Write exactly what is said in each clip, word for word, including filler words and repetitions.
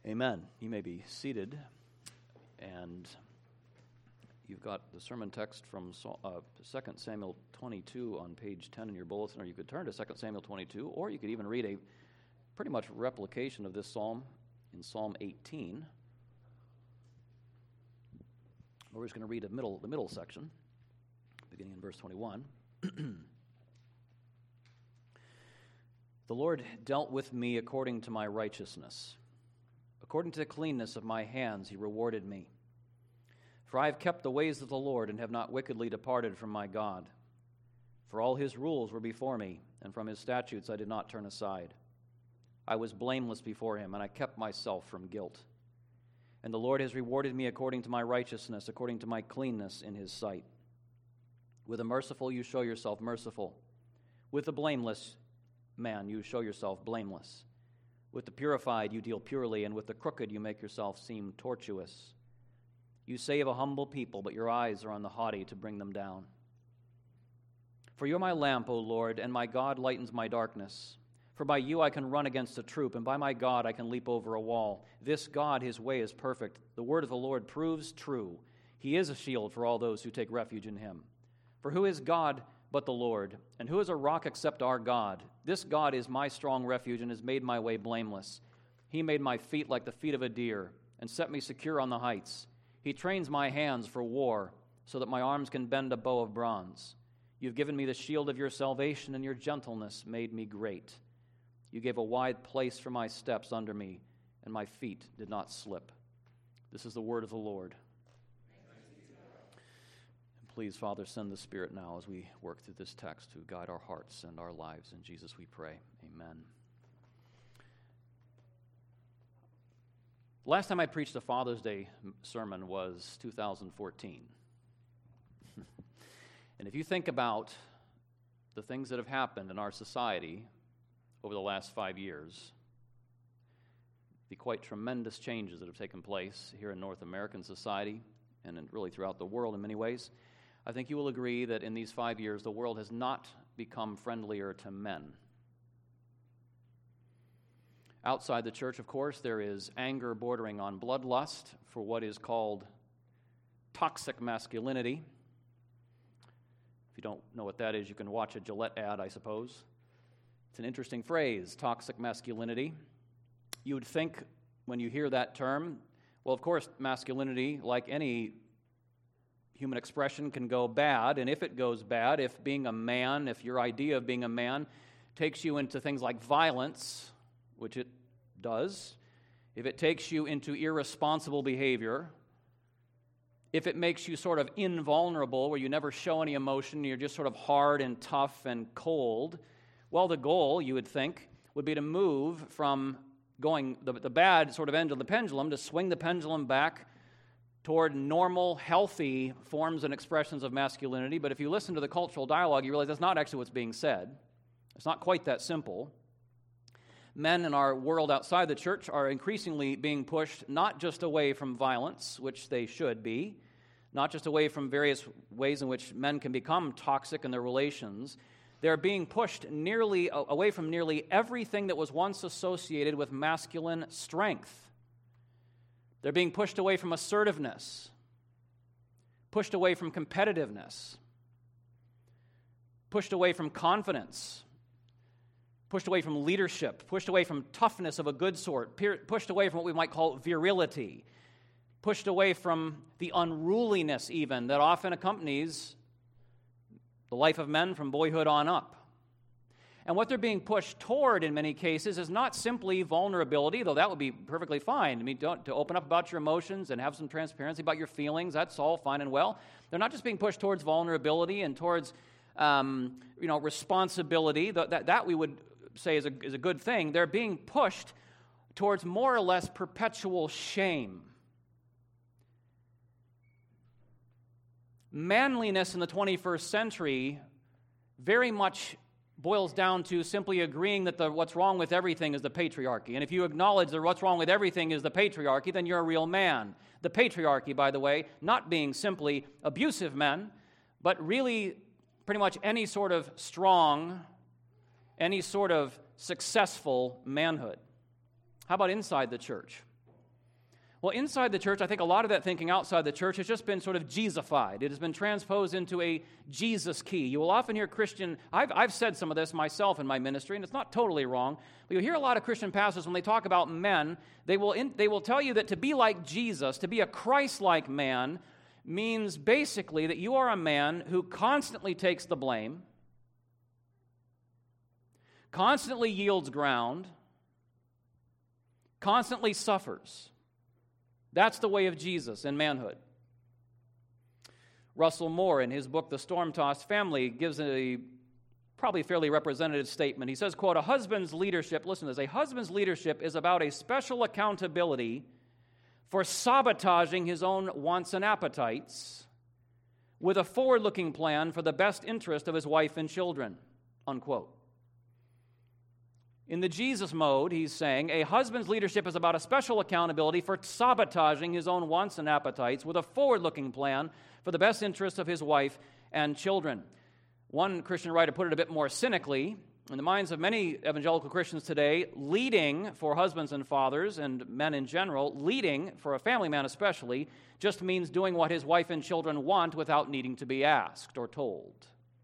Amen. You may be seated, and you've got the sermon text from uh, Second Samuel twenty-two on page ten in your bulletin, or you could turn to Second Samuel twenty-two, or you could even read a pretty much replication of this psalm in Psalm eighteen. We're just going to read the middle, the middle section, beginning in verse twenty-one. The Lord dealt with me according to my righteousness. According to the cleanness of my hands he rewarded me. For I have kept the ways of the Lord and have not wickedly departed from my God. For all his rules were before me, and from his statutes I did not turn aside. I was blameless before him, and I kept myself from guilt. And the Lord has rewarded me according to my righteousness, according to my cleanness in his sight. With the merciful you show yourself merciful. With the blameless man you show yourself blameless. With the purified you deal purely, and with the crooked you make yourself seem tortuous. You save a humble people, but your eyes are on the haughty to bring them down. For you are my lamp, O Lord, and my God lightens my darkness. For by you I can run against a troop, and by my God I can leap over a wall. This God, his way is perfect. The word of the Lord proves true. He is a shield for all those who take refuge in him. For who is God but the Lord? And who is a rock except our God? This God is my strong refuge and has made my way blameless. He made my feet like the feet of a deer and set me secure on the heights. He trains my hands for war so that my arms can bend a bow of bronze. You've given me the shield of your salvation, and your gentleness made me great. You gave a wide place for my steps under me, and my feet did not slip. This is the word of the Lord. Please, Father, send the Spirit now as we work through this text to guide our hearts and our lives. In Jesus we pray. Amen. Last time I preached a Father's Day sermon was two thousand fourteen. And if you think about the things that have happened in our society over the last five years, the quite tremendous changes that have taken place here in North American society and in really throughout the world in many ways, I think you will agree that in these five years, the world has not become friendlier to men. Outside the church, of course, there is anger bordering on bloodlust for what is called toxic masculinity. If you don't know what that is, you can watch a Gillette ad, I suppose. It's an interesting phrase, toxic masculinity. You would think when you hear that term, well, of course, masculinity, like any human expression, can go bad, and if it goes bad, if being a man, if your idea of being a man takes you into things like violence, which it does, if it takes you into irresponsible behavior, if it makes you sort of invulnerable, where you never show any emotion, you're just sort of hard and tough and cold, well, the goal, you would think, would be to move from going the, the bad sort of end of the pendulum, to swing the pendulum back toward normal, healthy forms and expressions of masculinity. But if you listen to the cultural dialogue, you realize that's not actually what's being said. It's not quite that simple. Men in our world outside the church are increasingly being pushed not just away from violence, which they should be, not just away from various ways in which men can become toxic in their relations. They're being pushed nearly away from nearly everything that was once associated with masculine strength. They're being pushed away from assertiveness, pushed away from competitiveness, pushed away from confidence, pushed away from leadership, pushed away from toughness of a good sort, pushed away from what we might call virility, pushed away from the unruliness even that often accompanies the life of men from boyhood on up. And what they're being pushed toward in many cases is not simply vulnerability, though that would be perfectly fine. I mean, don't, to open up about your emotions and have some transparency about your feelings, that's all fine and well. They're not just being pushed towards vulnerability and towards, um, you know, responsibility. That, that we would say is a, is a good thing. They're being pushed towards more or less perpetual shame. Manliness in the twenty-first century very much boils down to simply agreeing that the what's wrong with everything is the patriarchy. And if you acknowledge that what's wrong with everything is the patriarchy, then you're a real man. The patriarchy, by the way, not being simply abusive men, but really pretty much any sort of strong, any sort of successful manhood. How about inside the church? Well, inside the church, I think a lot of that thinking outside the church has just been sort of Jesusified. It has been transposed into a Jesus key. You will often hear Christian, I've, I've said some of this myself in my ministry, and it's not totally wrong, but you hear a lot of Christian pastors when they talk about men, they will, in, they will tell you that to be like Jesus, to be a Christ-like man, means basically that you are a man who constantly takes the blame, constantly yields ground, constantly suffers. That's the way of Jesus in manhood. Russell Moore, in his book, The Storm-Tossed Family, gives a probably fairly representative statement. He says, quote, a husband's leadership, listen to this, a husband's leadership is about a special accountability for sabotaging his own wants and appetites with a forward-looking plan for the best interest of his wife and children, unquote. In the Jesus mode, he's saying, a husband's leadership is about a special accountability for sabotaging his own wants and appetites with a forward-looking plan for the best interest of his wife and children. One Christian writer put it a bit more cynically. In the minds of many evangelical Christians today, leading for husbands and fathers and men in general, leading for a family man especially, just means doing what his wife and children want without needing to be asked or told.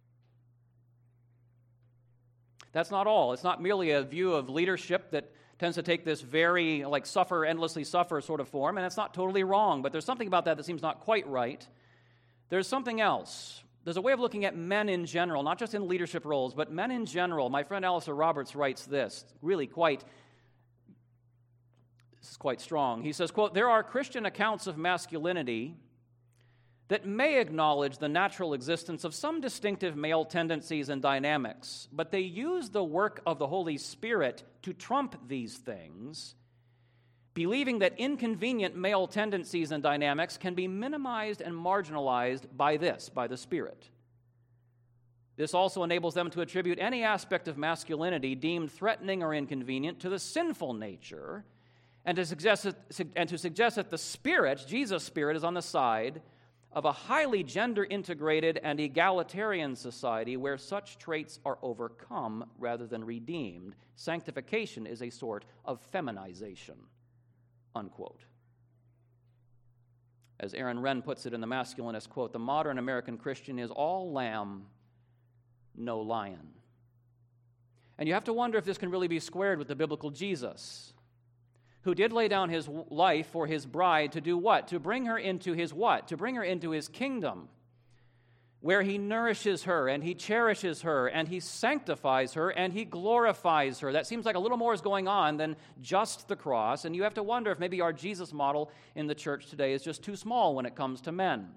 That's not all. It's not merely a view of leadership that tends to take this very, like, suffer, endlessly suffer sort of form, and it's not totally wrong, but there's something about that that seems not quite right. There's something else. There's a way of looking at men in general, not just in leadership roles, but men in general. My friend Alistair Roberts writes this, really quite, this is quite strong. He says, quote, there are Christian accounts of masculinity that may acknowledge the natural existence of some distinctive male tendencies and dynamics, but they use the work of the Holy Spirit to trump these things, believing that inconvenient male tendencies and dynamics can be minimized and marginalized by this, by the Spirit. This also enables them to attribute any aspect of masculinity deemed threatening or inconvenient to the sinful nature, and to suggest that, and to suggest that the Spirit, Jesus' Spirit, is on the side of a highly gender-integrated and egalitarian society where such traits are overcome rather than redeemed. Sanctification is a sort of feminization, unquote. As Aaron Wrenn puts it in the Masculinist, quote, the modern American Christian is all lamb, no lion. And you have to wonder if this can really be squared with the biblical Jesus, who did lay down his life for his bride to do what? To bring her into his what? To bring her into his kingdom, where he nourishes her, and he cherishes her, and he sanctifies her, and he glorifies her. That seems like a little more is going on than just the cross, and you have to wonder if maybe our Jesus model in the church today is just too small when it comes to men.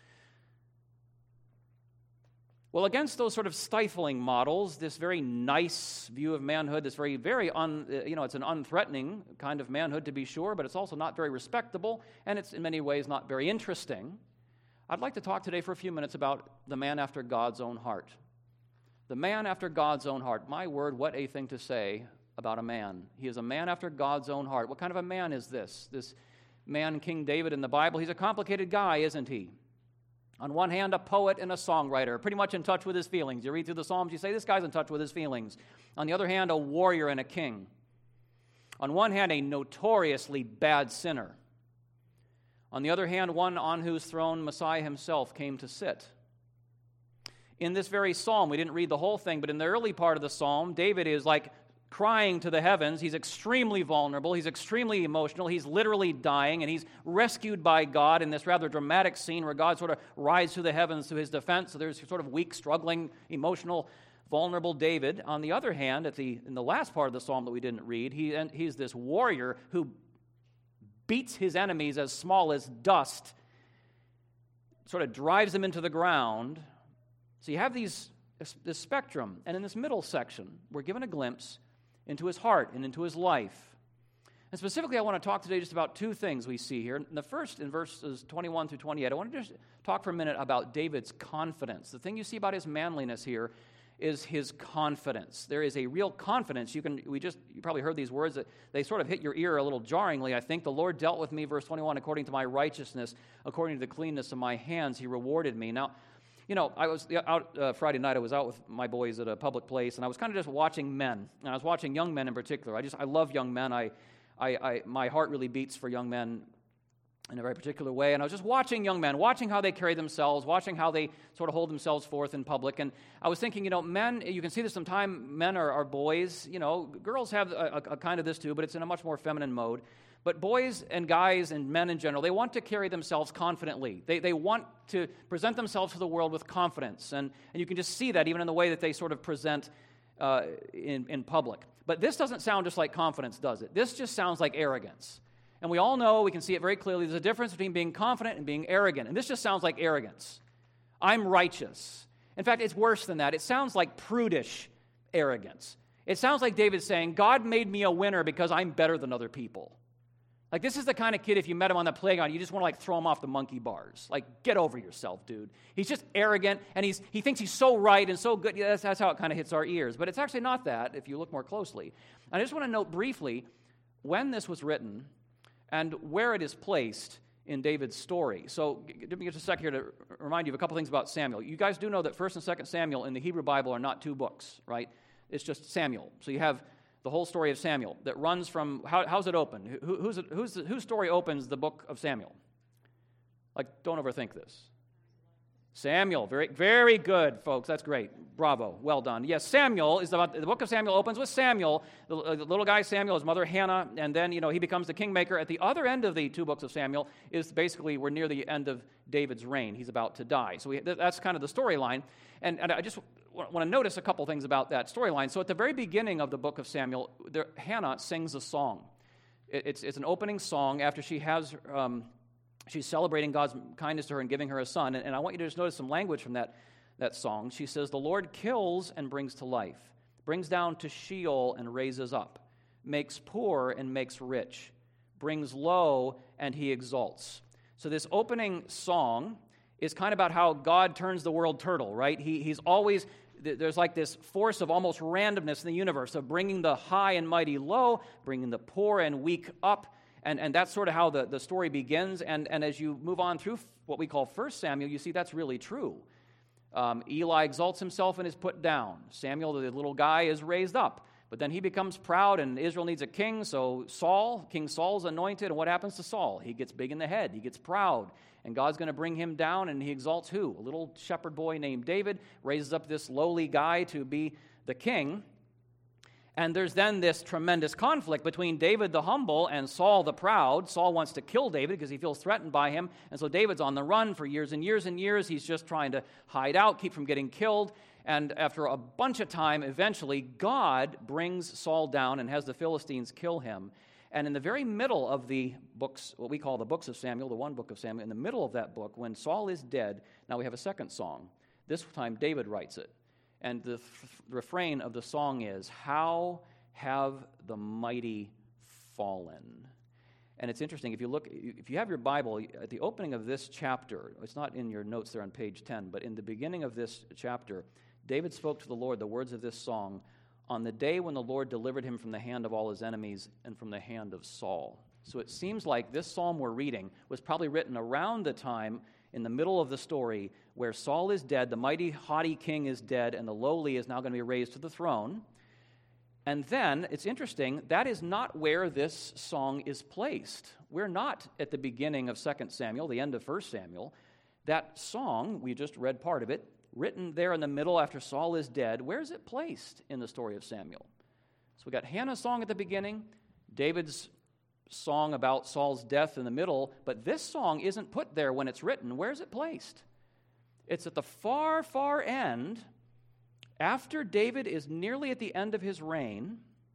Well, against those sort of stifling models, this very nice view of manhood, this very, very, un, you know, it's an unthreatening kind of manhood to be sure, but it's also not very respectable, and it's in many ways not very interesting. I'd like to talk today for a few minutes about the man after God's own heart. The man after God's own heart. My word, what a thing to say about a man. He is a man after God's own heart. What kind of a man is this? This man, King David in the Bible, he's a complicated guy, isn't he? On one hand, a poet and a songwriter, pretty much in touch with his feelings. You read through the Psalms, you say, this guy's in touch with his feelings. On the other hand, a warrior and a king. On one hand, a notoriously bad sinner. On the other hand, one on whose throne Messiah himself came to sit. In this very psalm, we didn't read the whole thing, but in the early part of the psalm, David is like crying to the heavens. He's extremely vulnerable. He's extremely emotional. He's literally dying, and he's rescued by God in this rather dramatic scene where God sort of rides through the heavens to his defense. So there's sort of weak, struggling, emotional, vulnerable David. On the other hand, at the in the last part of the psalm that we didn't read, he he's this warrior who beats his enemies as small as dust, sort of drives them into the ground. So you have these this spectrum, and in this middle section, we're given a glimpse into his heart and into his life. And specifically, I want to talk today just about two things we see here. The first, in verses twenty-one through twenty-eight, I want to just talk for a minute about David's confidence. The thing you see about his manliness here is his confidence. There is a real confidence. You can, we just, you probably heard these words that they sort of hit your ear a little jarringly, I think. The Lord dealt with me, verse twenty-one, according to my righteousness, according to the cleanness of my hands, he rewarded me. Now, you know, I was out uh, Friday night, I was out with my boys at a public place, and I was kind of just watching men, and I was watching young men in particular. I just, I love young men. I, I, I my heart really beats for young men in a very particular way. And I was just watching young men, watching how they carry themselves, watching how they sort of hold themselves forth in public. And I was thinking, you know, men, you can see this sometimes, men are, are boys. You know, girls have a, a, a kind of this too, but it's in a much more feminine mode. But boys and guys and men in general, they want to carry themselves confidently. They they want to present themselves to the world with confidence. And, and you can just see that even in the way that they sort of present uh, in, in public. But this doesn't sound just like confidence, does it? This just sounds like arrogance. And we all know, we can see it very clearly, there's a difference between being confident and being arrogant. And this just sounds like arrogance. I'm righteous. In fact, it's worse than that. It sounds like prudish arrogance. It sounds like David saying, God made me a winner because I'm better than other people. Like, this is the kind of kid, if you met him on the playground, you just want to, like, throw him off the monkey bars. Like, get over yourself, dude. He's just arrogant, and he's he thinks he's so right and so good. Yeah, that's, that's how it kind of hits our ears. But it's actually not that, if you look more closely. I just want to note briefly when this was written and where it is placed in David's story. So give me just a second here to remind you of a couple things about Samuel. You guys do know that First and Second Samuel in the Hebrew Bible are not two books, right? It's just Samuel. So you have the whole story of Samuel that runs from, how, how's it open? Who, who's it, who's the, whose story opens the book of Samuel? Like, don't overthink this. Samuel, very very good, folks. That's great. Bravo. Well done. Yes, Samuel is about, the book of Samuel opens with Samuel, the, uh, the little guy Samuel, his mother Hannah, and then, you know, he becomes the kingmaker. At the other end of the two books of Samuel is basically, we're near the end of David's reign. He's about to die. So we, that's kind of the storyline. And, and I just want to notice a couple things about that storyline. So at the very beginning of the book of Samuel, there, Hannah sings a song. It, it's, it's an opening song after she has... Um, She's celebrating God's kindness to her and giving her a son. And, and I want you to just notice some language from that, that song. She says, the Lord kills and brings to life, brings down to Sheol and raises up, makes poor and makes rich, brings low and he exalts. So this opening song is kind of about how God turns the world turtle, right? He, he's always, there's like this force of almost randomness in the universe of bringing the high and mighty low, bringing the poor and weak up. And, and that's sort of how the, the story begins. And, and as you move on through what we call First Samuel, you see that's really true. Um, Eli exalts himself and is put down. Samuel, the little guy, is raised up. But then he becomes proud, and Israel needs a king. So Saul, King Saul's anointed. And what happens to Saul? He gets big in the head. He gets proud. And God's going to bring him down, and he exalts who? A little shepherd boy named David raises up this lowly guy to be the king. And there's then this tremendous conflict between David the humble and Saul the proud. Saul wants to kill David because he feels threatened by him. And so David's on the run for years and years and years. He's just trying to hide out, keep from getting killed. And after a bunch of time, eventually, God brings Saul down and has the Philistines kill him. And in the very middle of the books, what we call the books of Samuel, the one book of Samuel, in the middle of that book, when Saul is dead, now we have a second song. This time David writes it. And the f- refrain of the song is, how have the mighty fallen? And it's interesting, if you look, if you have your Bible, at the opening of this chapter, it's not in your notes there on page ten, but in the beginning of this chapter, David spoke to the Lord the words of this song, on the day when the Lord delivered him from the hand of all his enemies and from the hand of Saul. So it seems like this psalm we're reading was probably written around the time in the middle of the story where Saul is dead, the mighty, haughty king is dead, and the lowly is now going to be raised to the throne. And then, it's interesting, that is not where this song is placed. We're not at the beginning of Second Samuel, the end of First Samuel. That song, we just read part of it, written there in the middle after Saul is dead, where is it placed in the story of Samuel? So we got Hannah's song at the beginning, David's song about Saul's death in the middle, but this song isn't put there when it's written. Where is it placed? It's at the far, far end, after David is nearly at the end of his reign,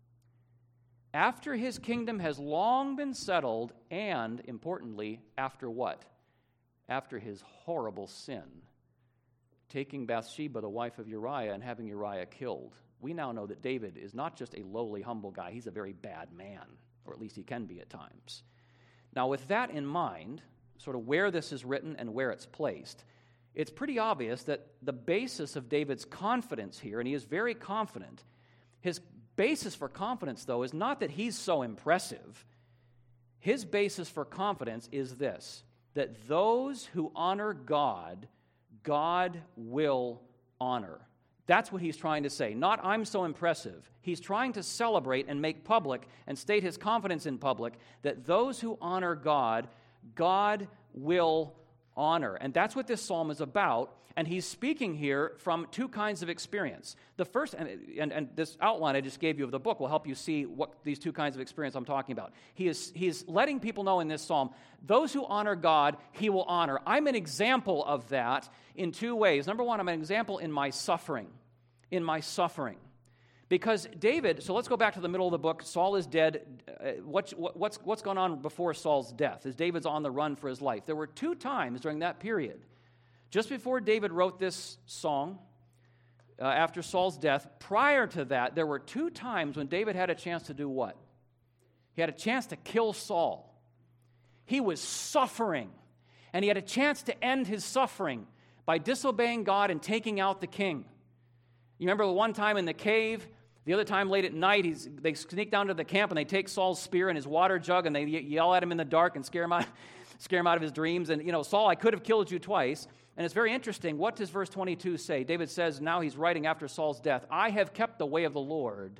after his kingdom has long been settled, and, importantly, after what? After his horrible sin, taking Bathsheba, the wife of Uriah, and having Uriah killed. We now know that David is not just a lowly, humble guy, he's a very bad man. Or at least he can be at times. Now, with that in mind, sort of where this is written and where it's placed, it's pretty obvious that the basis of David's confidence here, and he is very confident, his basis for confidence, though, is not that he's so impressive. His basis for confidence is this, that those who honor God, God will honor. That's what he's trying to say. Not, I'm so impressive. He's trying to celebrate and make public and state his confidence in public that those who honor God, God will honor. And that's what this psalm is about. And he's speaking here from two kinds of experience. The first, and, and, and this outline I just gave you of the book will help you see what these two kinds of experience I'm talking about. He is he is letting people know in this psalm, those who honor God, he will honor. I'm an example of that in two ways. Number one, I'm an example in my suffering. In my suffering. Because David, so let's go back to the middle of the book. Saul is dead. Uh, what's, what's, what's going on before Saul's death? As David's on the run for his life. There were two times during that period. Just before David wrote this song, uh, after Saul's death, prior to that, there were two times when David had a chance to do what? He had a chance to kill Saul. He was suffering, and he had a chance to end his suffering by disobeying God and taking out the king. You remember the one time in the cave, the other time late at night, he's, they sneak down to the camp and they take Saul's spear and his water jug and they yell at him in the dark and scare him out, scare him out of his dreams. And, you know, Saul, I could have killed you twice. And it's very interesting. What does verse twenty-two say? David says, now he's writing after Saul's death, I have kept the way of the Lord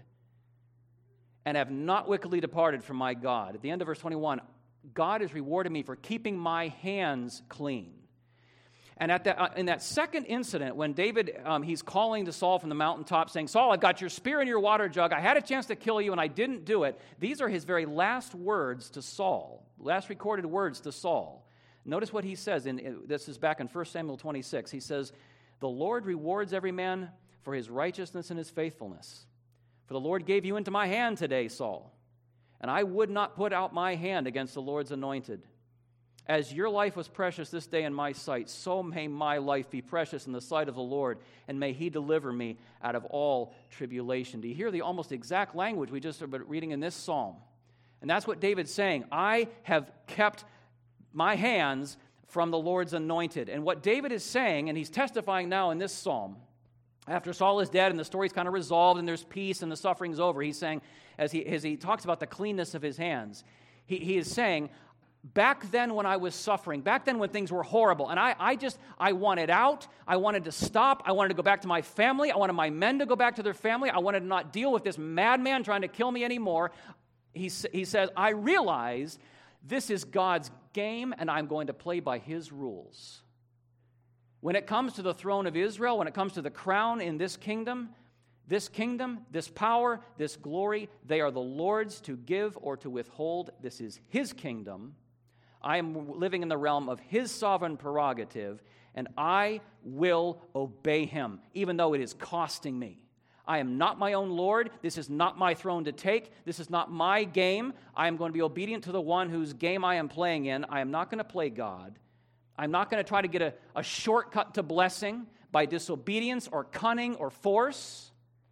and have not wickedly departed from my God. At the end of verse twenty-one, God has rewarded me for keeping my hands clean. And at that, uh, in that second incident, when David, um, he's calling to Saul from the mountaintop saying, Saul, I've got your spear and your water jug. I had a chance to kill you and I didn't do it. These are his very last words to Saul, last recorded words to Saul. Notice what he says. In, in this is back in First Samuel twenty-six. He says, the Lord rewards every man for his righteousness and his faithfulness. For the Lord gave you into my hand today, Saul, and I would not put out my hand against the Lord's anointed. As your life was precious this day in my sight, so may my life be precious in the sight of the Lord, and may he deliver me out of all tribulation. Do you hear the almost exact language we just started reading in this psalm? And that's what David's saying. I have kept my hands from the Lord's anointed. And what David is saying, and he's testifying now in this psalm, after Saul is dead and the story's kind of resolved and there's peace and the suffering's over, he's saying, as he, as he talks about the cleanness of his hands, he, he is saying, back then when I was suffering, back then when things were horrible, and I, I just, I wanted out, I wanted to stop, I wanted to go back to my family, I wanted my men to go back to their family, I wanted to not deal with this madman trying to kill me anymore. He, he says, I realize this is God's game, and I'm going to play by his rules. When it comes to the throne of Israel, when it comes to the crown in this kingdom, this kingdom, this power, this glory, they are the Lord's to give or to withhold. This is his kingdom. I am living in the realm of his sovereign prerogative, and I will obey him, even though it is costing me. I am not my own Lord. This is not my throne to take. This is not my game. I am going to be obedient to the one whose game I am playing in. I am not going to play God. I'm not going to try to get a, a shortcut to blessing by disobedience or cunning or force.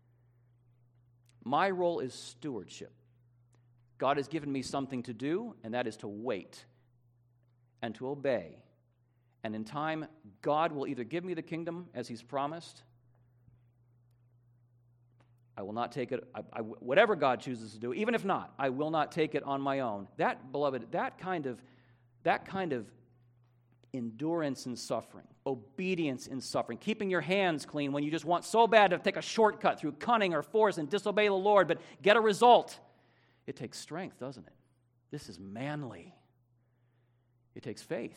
My role is stewardship. God has given me something to do, and that is to wait and to obey. And in time, God will either give me the kingdom as he's promised. I will not take it, I, I, whatever God chooses to do, even if not, I will not take it on my own. That, beloved, that kind of, that kind of endurance in suffering, obedience in suffering, keeping your hands clean when you just want so bad to take a shortcut through cunning or force and disobey the Lord, but get a result. It takes strength, doesn't it? This is manly. It takes faith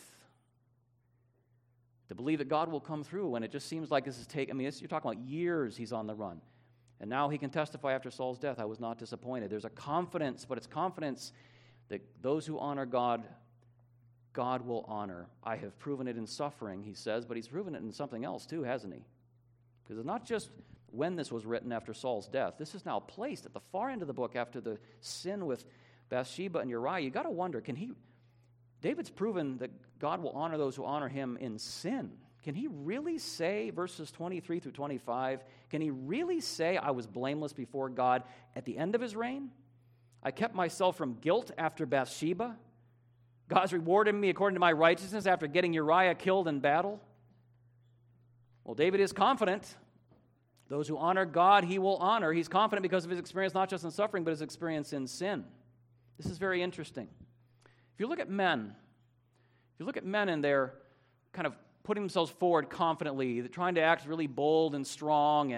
to believe that God will come through when it just seems like this is taking, I mean, this, you're talking about years he's on the run. And now he can testify after Saul's death, I was not disappointed. There's a confidence, but it's confidence that those who honor God, God will honor. I have proven it in suffering, he says, but he's proven it in something else too, hasn't he? Because it's not just when this was written after Saul's death. This is now placed at the far end of the book after the sin with Bathsheba and Uriah. You got to wonder, can he, David's proven that God will honor those who honor him in sin. Can he really say, verses twenty-three through twenty-five, can he really say, I was blameless before God at the end of his reign? I kept myself from guilt after Bathsheba. God's rewarded me according to my righteousness after getting Uriah killed in battle. Well, David is confident. Those who honor God, he will honor. He's confident because of his experience, not just in suffering, but his experience in sin. This is very interesting. If you look at men, if you look at men and they're kind of putting themselves forward confidently, trying to act really bold and strong and,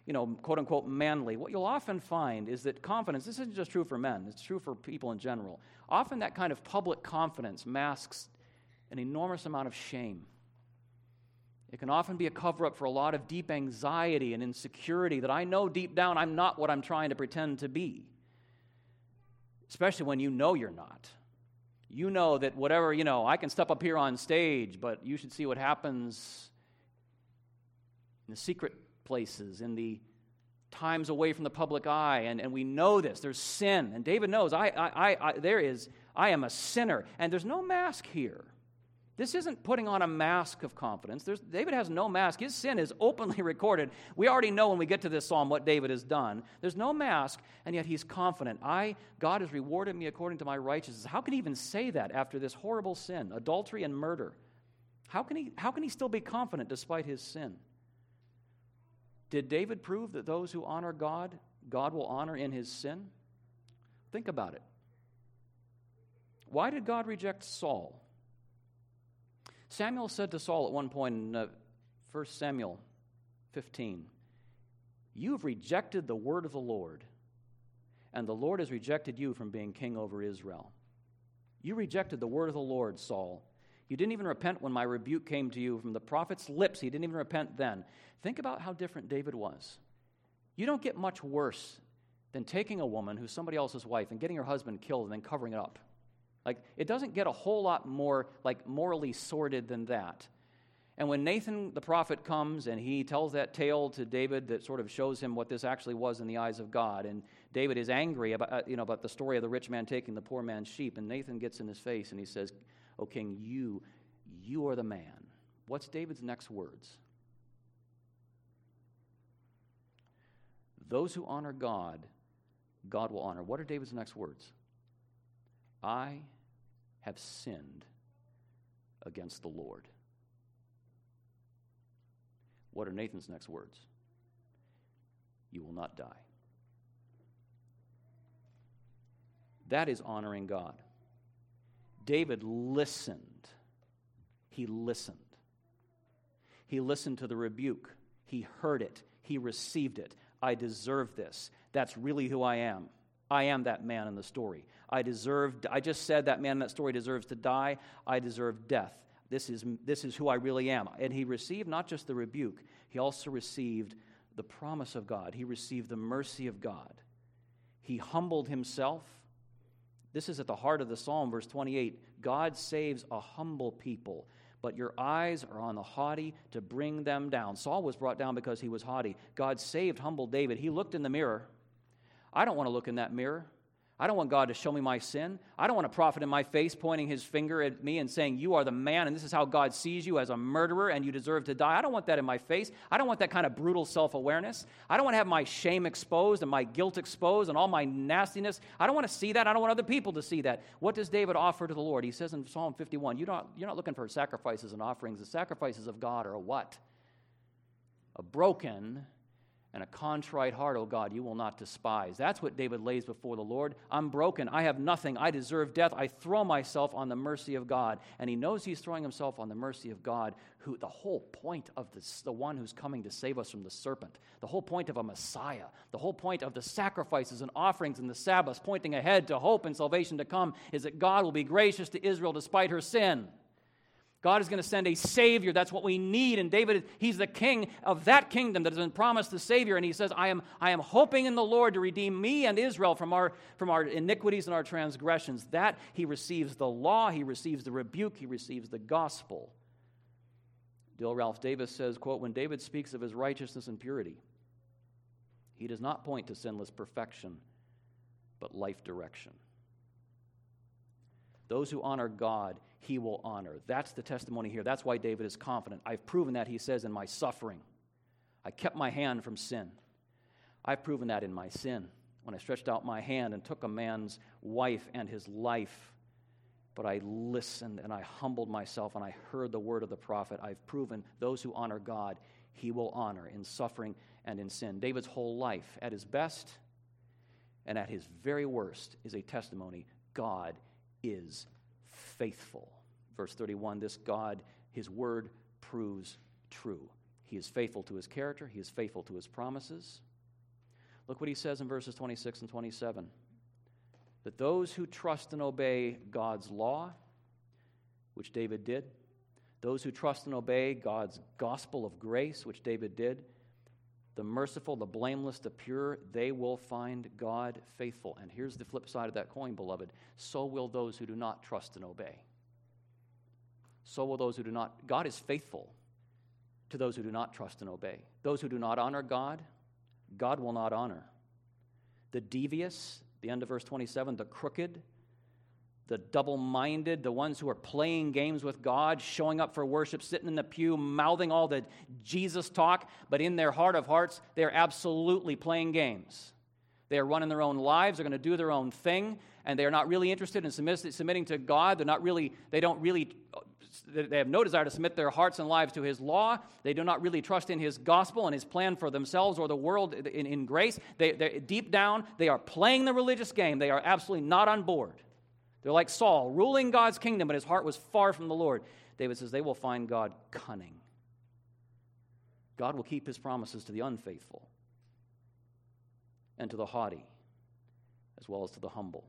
you know, quote-unquote manly, what you'll often find is that confidence, this isn't just true for men, it's true for people in general. Often that kind of public confidence masks an enormous amount of shame. It can often be a cover-up for a lot of deep anxiety and insecurity that I know deep down I'm not what I'm trying to pretend to be. Especially when you know you're not. You know that whatever, you know, I can step up here on stage, but you should see what happens in the secret places, in the times away from the public eye, and, and we know this. There's sin, and David knows, I, I, I, I, there is, I am a sinner, and there's no mask here. This isn't putting on a mask of confidence. There's, David has no mask. His sin is openly recorded. We already know when we get to this psalm what David has done. There's no mask, and yet he's confident. I, God has rewarded me according to my righteousness. How can he even say that after this horrible sin, adultery and murder? How can he, how can he still be confident despite his sin? Did David prove that those who honor God, God will honor in his sin? Think about it. Why did God reject Saul? Samuel said to Saul at one point in uh, First Samuel fifteen, "You have rejected the word of the Lord, and the Lord has rejected you from being king over Israel." You rejected the word of the Lord, Saul. You didn't even repent when my rebuke came to you from the prophet's lips. He didn't even repent then. Think about how different David was. You don't get much worse than taking a woman who's somebody else's wife and getting her husband killed and then covering it up. Like, it doesn't get a whole lot more, like, morally sordid than that. And when Nathan the prophet comes and he tells that tale to David that sort of shows him what this actually was in the eyes of God, and David is angry about, uh, you know, about the story of the rich man taking the poor man's sheep, and Nathan gets in his face and he says, "O king, you, you are the man." What's David's next words? Those who honor God, God will honor. What are David's next words? I have sinned against the Lord. What are Nathan's next words? You will not die. That is honoring God. David listened. He listened. He listened to the rebuke. He heard it. He received it. I deserve this. That's really who I am. I am that man in the story. I deserve, I just said that man in that story deserves to die. I deserve death. This is, this is who I really am. And he received not just the rebuke, he also received the promise of God. He received the mercy of God. He humbled himself. This is at the heart of the psalm, verse twenty-eight. God saves a humble people, but your eyes are on the haughty to bring them down. Saul was brought down because he was haughty. God saved humble David. He looked in the mirror. I don't want to look in that mirror. I don't want God to show me my sin. I don't want a prophet in my face pointing his finger at me and saying, "You are the man, and this is how God sees you, as a murderer, and you deserve to die." I don't want that in my face. I don't want that kind of brutal self-awareness. I don't want to have my shame exposed and my guilt exposed and all my nastiness. I don't want to see that. I don't want other people to see that. What does David offer to the Lord? He says in Psalm fifty-one, you're not, you're not looking for sacrifices and offerings. The sacrifices of God are a what? A broken and a contrite heart, O God, you will not despise. That's what David lays before the Lord. I'm broken. I have nothing. I deserve death. I throw myself on the mercy of God. And he knows he's throwing himself on the mercy of God, who the whole point of this, the one who's coming to save us from the serpent, the whole point of a Messiah, the whole point of the sacrifices and offerings and the Sabbaths pointing ahead to hope and salvation to come is that God will be gracious to Israel despite her sin. God is going to send a Savior. That's what we need. And David, he's the king of that kingdom that has been promised the Savior. And he says, I am, I am hoping in the Lord to redeem me and Israel from our, from our iniquities and our transgressions. That he receives the law, he receives the rebuke, he receives the gospel. Dale Ralph Davis says, quote, when David speaks of his righteousness and purity, he does not point to sinless perfection, but life direction. Those who honor God, he will honor. That's the testimony here. That's why David is confident. I've proven that, he says, in my suffering. I kept my hand from sin. I've proven that in my sin, when I stretched out my hand and took a man's wife and his life. But I listened and I humbled myself and I heard the word of the prophet. I've proven those who honor God, he will honor in suffering and in sin. David's whole life, at his best and at his very worst, is a testimony. God is faithful. Verse thirty-one, this God, his word proves true. He is faithful to his character. He is faithful to his promises. Look what he says in verses twenty-six and twenty-seven. That those who trust and obey God's law, which David did, those who trust and obey God's gospel of grace, which David did, the merciful, the blameless, the pure, they will find God faithful. And here's the flip side of that coin, beloved. So will those who do not trust and obey. So will those who do not. God is faithful to those who do not trust and obey. Those who do not honor God, God will not honor. The devious, the end of verse twenty-seven, the crooked, the double-minded, the ones who are playing games with God, showing up for worship, sitting in the pew, mouthing all the Jesus talk, but in their heart of hearts, they're absolutely playing games. They are running their own lives, they're going to do their own thing, and they are not really interested in submitting to God. They're not really, they don't really, they have no desire to submit their hearts and lives to His law. They do not really trust in His gospel and His plan for themselves or the world in, in grace. They, they, deep down, they are playing the religious game. They are absolutely not on board. They're like Saul, ruling God's kingdom, but his heart was far from the Lord. David says they will find God cunning. God will keep His promises to the unfaithful and to the haughty, as well as to the humble.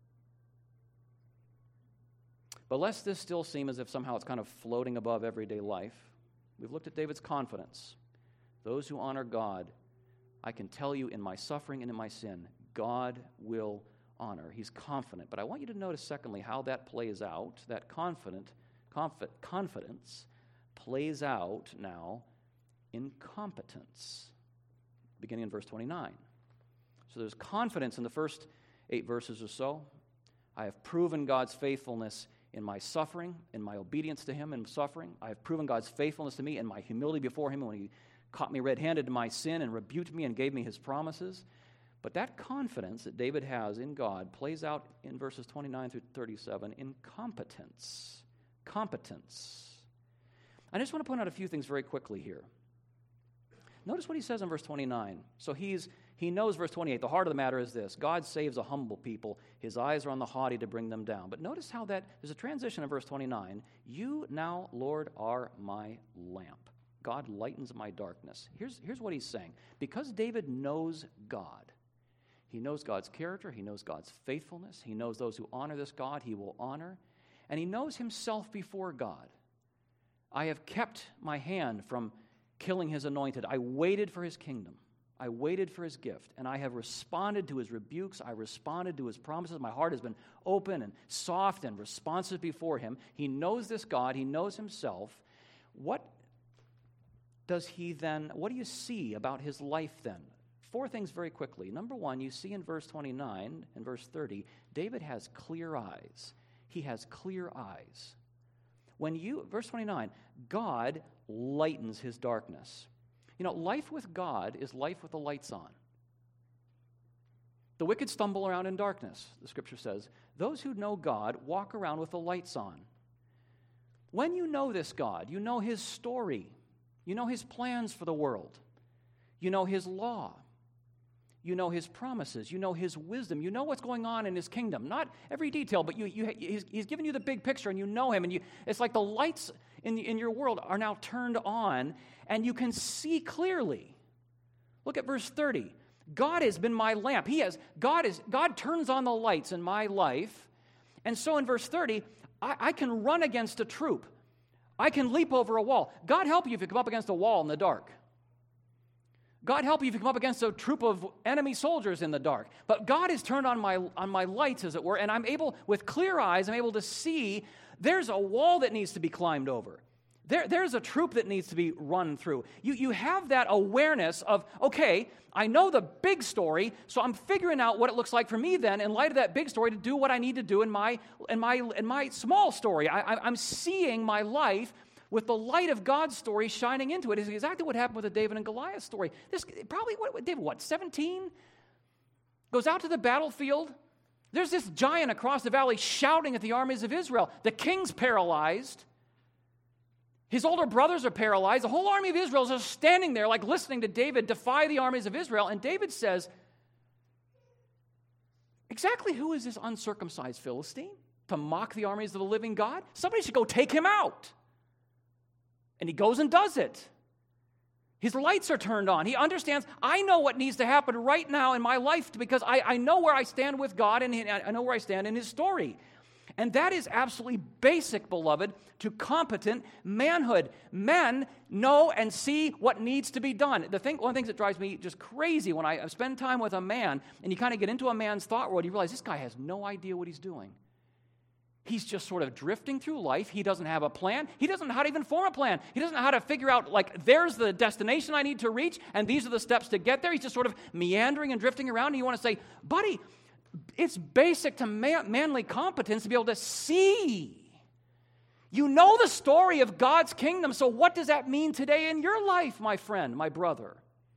But lest this still seem as if somehow it's kind of floating above everyday life, we've looked at David's confidence. Those who honor God, I can tell you in my suffering and in my sin, God will honor. He's confident. But I want you to notice, secondly, how that plays out, that confident, confi- confidence plays out now in competence, beginning in verse twenty-nine. So there's confidence in the first eight verses or so. I have proven God's faithfulness in my suffering, in my obedience to Him in suffering. I have proven God's faithfulness to me in my humility before Him when He caught me red-handed in my sin and rebuked me and gave me His promises. But that confidence that David has in God plays out in verses twenty-nine through thirty-seven in competence. Competence. I just want to point out a few things very quickly here. Notice what he says in verse twenty-nine. So he's he knows verse twenty-eight. The heart of the matter is this: God saves a humble people. His eyes are on the haughty to bring them down. But notice how that, there's a transition in verse twenty-nine. You now, Lord, are my lamp. God lightens my darkness. Here's, here's what he's saying. Because David knows God, he knows God's character, he knows God's faithfulness, he knows those who honor this God, he will honor, and he knows himself before God. I have kept my hand from killing his anointed. I waited for his kingdom. I waited for his gift, and I have responded to his rebukes. I responded to his promises. My heart has been open and soft and responsive before him. He knows this God. He knows himself. What does he then, what do you see about his life then? Four things very quickly. Number one, you see in verse twenty-nine and verse thirty, David has clear eyes. He has clear eyes. When you, verse twenty-nine, God lightens his darkness. You know, life with God is life with the lights on. The wicked stumble around in darkness, the scripture says. Those who know God walk around with the lights on. When you know this God, you know his story. You know his plans for the world. You know his law. You know his promises. You know his wisdom. You know what's going on in his kingdom. Not every detail, but you, you, he's, he's given you the big picture, and you know him. And you, it's like the lights in, the, in your world are now turned on, and you can see clearly. Look at verse thirty. God has been my lamp. He has. God is. God turns on the lights in my life. And so in verse thirty, I, I can run against a troop. I can leap over a wall. God help you if you come up against a wall in the dark. God help you if you come up against a troop of enemy soldiers in the dark. But God has turned on my on my lights, as it were, and I'm able, with clear eyes, I'm able to see there's a wall that needs to be climbed over. There, there's a troop that needs to be run through. You, you have that awareness of, okay, I know the big story, so I'm figuring out what it looks like for me then, in light of that big story, to do what I need to do in my in my in my small story. I, I, I'm seeing my life with the light of God's story shining into it. Is exactly what happened with the David and Goliath story. This probably, what, David, what, seventeen? Goes out to the battlefield. There's this giant across the valley shouting at the armies of Israel. The king's paralyzed. His older brothers are paralyzed. The whole army of Israel is just standing there like listening to David defy the armies of Israel. And David says, exactly who is this uncircumcised Philistine to mock the armies of the living God? Somebody should go take him out. And he goes and does it. His lights are turned on. He understands, I know what needs to happen right now in my life because I, I know where I stand with God and I know where I stand in His story. And that is absolutely basic, beloved, to competent manhood. Men know and see what needs to be done. The thing, one of the things that drives me just crazy when I spend time with a man and you kind of get into a man's thought world, you realize this guy has no idea what he's doing. He's just sort of drifting through life. He doesn't have a plan. He doesn't know how to even form a plan. He doesn't know how to figure out, like, there's the destination I need to reach, and these are the steps to get there. He's just sort of meandering and drifting around, and you want to say, buddy, it's basic to man- manly competence to be able to see. You know the story of God's kingdom, so what does that mean today in your life, my friend, my brother?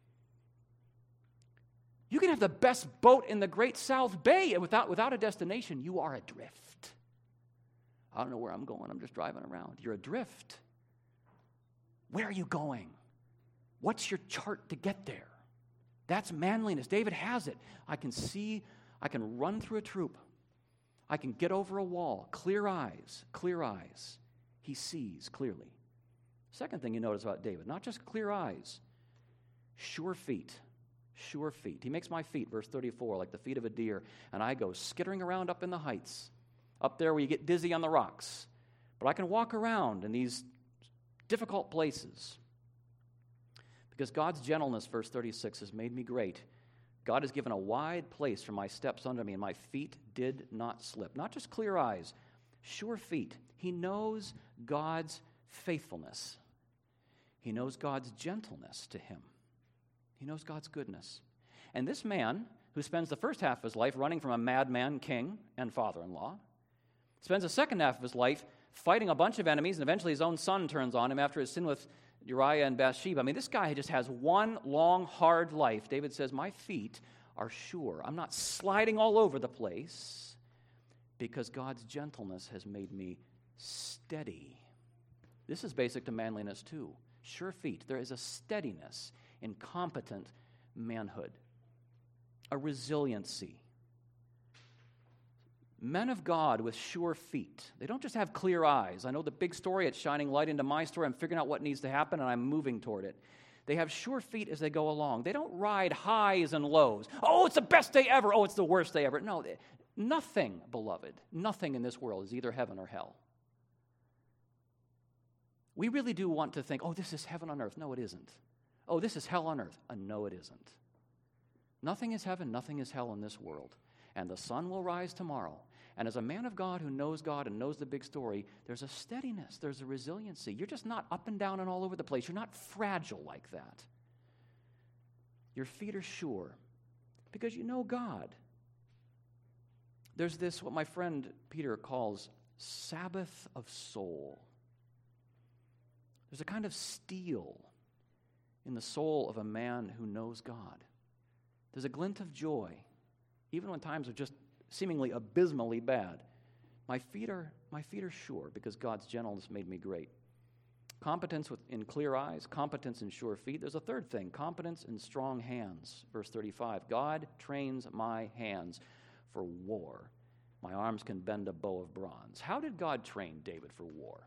You can have the best boat in the Great South Bay, and without, without a destination, you are adrift. I don't know where I'm going. I'm just driving around. You're adrift. Where are you going? What's your chart to get there? That's manliness. David has it. I can see, I can run through a troop. I can get over a wall. Clear eyes, clear eyes. He sees clearly. Second thing you notice about David, not just clear eyes, sure feet. Sure feet. He makes my feet, verse thirty-four, like the feet of a deer, and I go skittering around up in the heights. Up there where you get dizzy on the rocks. But I can walk around in these difficult places. Because God's gentleness, verse thirty-six, has made me great. God has given a wide place for my steps under me, and my feet did not slip. Not just clear eyes, sure feet. He knows God's faithfulness. He knows God's gentleness to him. He knows God's goodness. And this man, who spends the first half of his life running from a madman king and father-in-law, spends the second half of his life fighting a bunch of enemies, and eventually his own son turns on him after his sin with Uriah and Bathsheba. I mean, this guy just has one long, hard life. David says, my feet are sure. I'm not sliding all over the place because God's gentleness has made me steady. This is basic to manliness too. Sure feet. There is a steadiness in competent manhood, a resiliency. Men of God with sure feet. They don't just have clear eyes. I know the big story, it's shining light into my story. I'm figuring out what needs to happen, and I'm moving toward it. They have sure feet as they go along. They don't ride highs and lows. Oh, it's the best day ever. Oh, it's the worst day ever. No, nothing, beloved, nothing in this world is either heaven or hell. We really do want to think, oh, this is heaven on earth. No, it isn't. Oh, this is hell on earth. Uh, no, it isn't. Nothing is heaven, nothing is hell in this world. And the sun will rise tomorrow. And as a man of God who knows God and knows the big story, there's a steadiness, there's a resiliency. You're just not up and down and all over the place. You're not fragile like that. Your feet are sure because you know God. There's this, what my friend Peter calls Sabbath of soul. There's a kind of steel in the soul of a man who knows God. There's a glint of joy, even when times are just seemingly abysmally bad. My feet are my feet are sure because God's gentleness made me great. Competence with, in clear eyes, competence in sure feet. There's a third thing, competence in strong hands. Verse thirty-five, God trains my hands for war. My arms can bend a bow of bronze. How did God train David for war?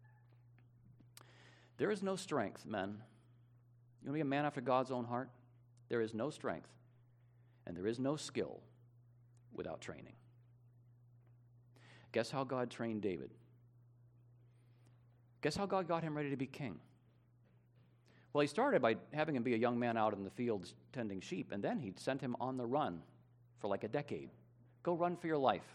There is no strength, men. You want to be a man after God's own heart? There is no strength, and there is no skill without training. Guess how God trained David? Guess how God got him ready to be king? Well, he started by having him be a young man out in the fields tending sheep, and then he sent him on the run for like a decade. Go run for your life.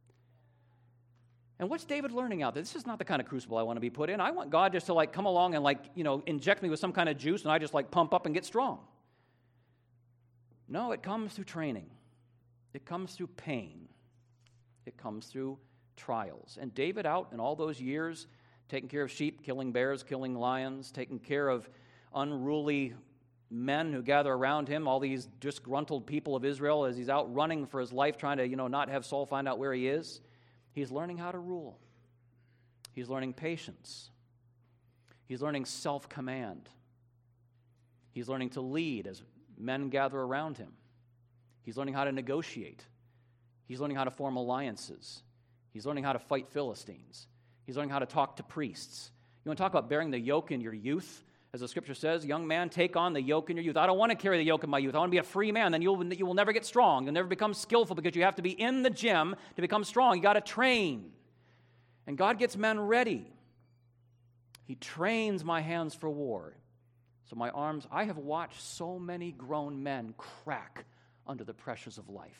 And what's David learning out there? This is not the kind of crucible I want to be put in. I want God just to like come along and like, you know, inject me with some kind of juice and I just like pump up and get strong. No, it comes through training. It comes through pain. It comes through trials. And David out in all those years, taking care of sheep, killing bears, killing lions, taking care of unruly men who gather around him, all these disgruntled people of Israel as he's out running for his life, trying to, you know, not have Saul find out where he is. He's learning how to rule. He's learning patience. He's learning self-command. He's learning to lead as men gather around him. He's learning how to negotiate. He's learning how to form alliances. He's learning how to fight Philistines. He's learning how to talk to priests. You want to talk about bearing the yoke in your youth? As the scripture says, young man, take on the yoke in your youth. I don't want to carry the yoke in my youth. I want to be a free man. Then you'll, you will never get strong. You'll never become skillful because you have to be in the gym to become strong. You got to train. And God gets men ready. He trains my hands for war. So my arms, I have watched so many grown men crack under the pressures of life.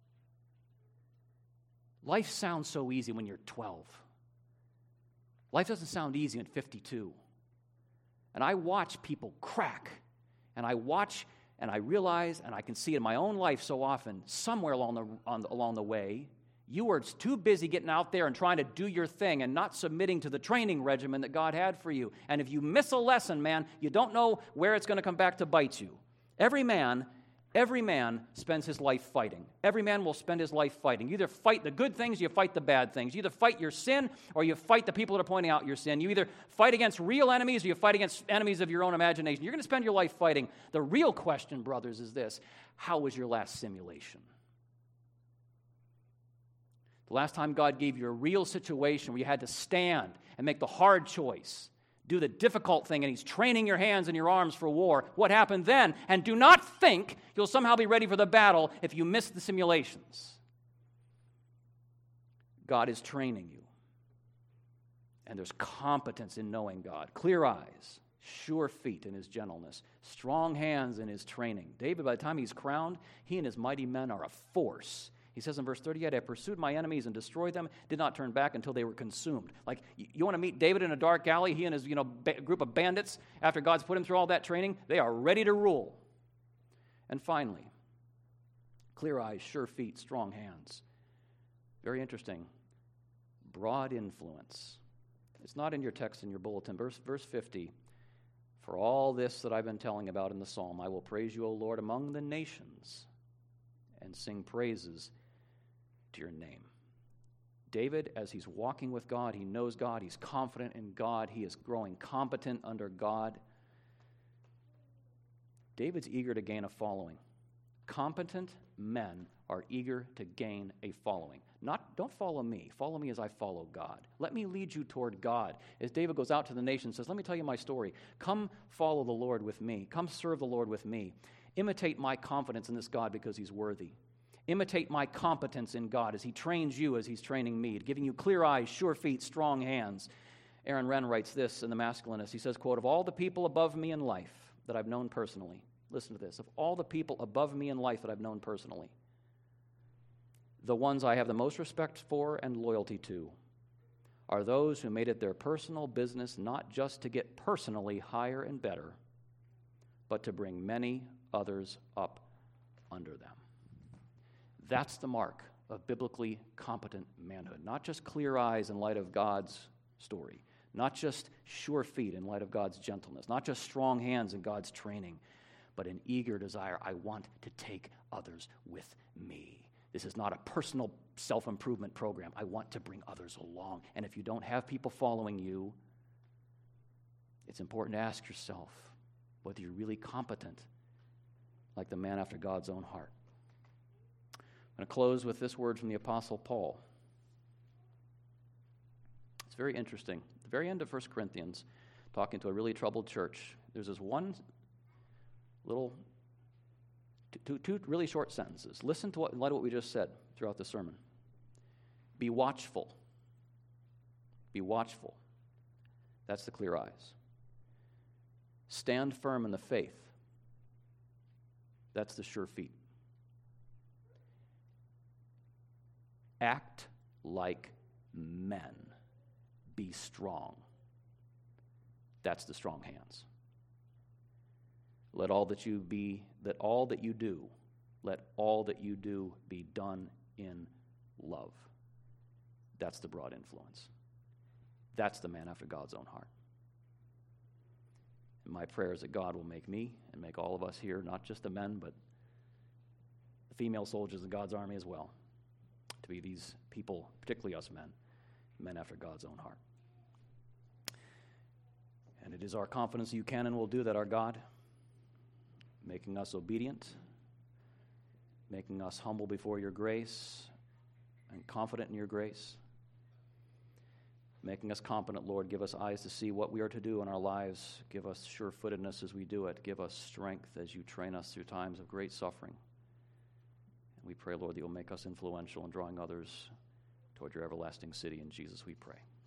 Life sounds so easy when you're twelve. Life doesn't sound easy at fifty-two. And I watch people crack, and I watch and I realize, and I can see it in my own life so often, somewhere along the, on the, along the way, you were too busy getting out there and trying to do your thing and not submitting to the training regimen that God had for you. And if you miss a lesson, man, you don't know where it's going to come back to bite you. Every man Every man spends his life fighting. Every man will spend his life fighting. You either fight the good things or you fight the bad things. You either fight your sin or you fight the people that are pointing out your sin. You either fight against real enemies or you fight against enemies of your own imagination. You're going to spend your life fighting. The real question, brothers, is this: how was your last simulation? The last time God gave you a real situation where you had to stand and make the hard choice, do the difficult thing, and He's training your hands and your arms for war. What happened then? And do not think you'll somehow be ready for the battle if you miss the simulations. God is training you. And there's competence in knowing God. Clear eyes, sure feet in His gentleness, strong hands in His training. David, by the time he's crowned, he and his mighty men are a force. He says in verse thirty-eight, I pursued my enemies and destroyed them, did not turn back until they were consumed. Like, you, you want to meet David in a dark alley, he and his you know ba- group of bandits, after God's put him through all that training, they are ready to rule. And finally, clear eyes, sure feet, strong hands. Very interesting. Broad influence. It's not in your text in your bulletin. Verse, verse fifty, for all this that I've been telling about in the psalm, I will praise you, O Lord, among the nations, and sing praises to your name. David, as he's walking with God, he knows God, he's confident in God, he is growing competent under God. David's eager to gain a following. Competent men are eager to gain a following. Not, don't follow me. Follow me as I follow God. Let me lead you toward God. As David goes out to the nation and says, let me tell you my story. Come follow the Lord with me. Come serve the Lord with me. Imitate my confidence in this God because He's worthy. Imitate my competence in God as He trains you as He's training me, giving you clear eyes, sure feet, strong hands. Aaron Wren writes this in The Masculinist. He says, quote, of all the people above me in life that I've known personally, listen to this, of all the people above me in life that I've known personally, the ones I have the most respect for and loyalty to are those who made it their personal business not just to get personally higher and better, but to bring many others up under them. That's the mark of biblically competent manhood. Not just clear eyes in light of God's story, not just sure feet in light of God's gentleness, not just strong hands in God's training, but an eager desire, I want to take others with me. This is not a personal self-improvement program. I want to bring others along. And if you don't have people following you, it's important to ask yourself whether you're really competent, like the man after God's own heart. I'm going to close with this word from the Apostle Paul. It's very interesting. At the very end of First Corinthians, talking to a really troubled church, there's this one little, two, two really short sentences. Listen to what, in light of what we just said throughout the sermon. Be watchful. Be watchful. That's the clear eyes. Stand firm in the faith. That's the sure feet. Act like men. Be strong. That's the strong hands. Let all that you be, that all that you do, let all that you do be done in love. That's the broad influence. That's the man after God's own heart. And my prayer is that God will make me and make all of us here, not just the men, but the female soldiers in God's army as well, to be these people, particularly us men, men after God's own heart. And it is our confidence you can and will do that, our God, making us obedient, making us humble before your grace and confident in your grace. making us competent, Lord. Give us eyes to see what we are to do in our lives. Give us sure-footedness as we do it. Give us strength as you train us through times of great suffering. And we pray, Lord, that you'll make us influential in drawing others toward your everlasting city. In Jesus we pray.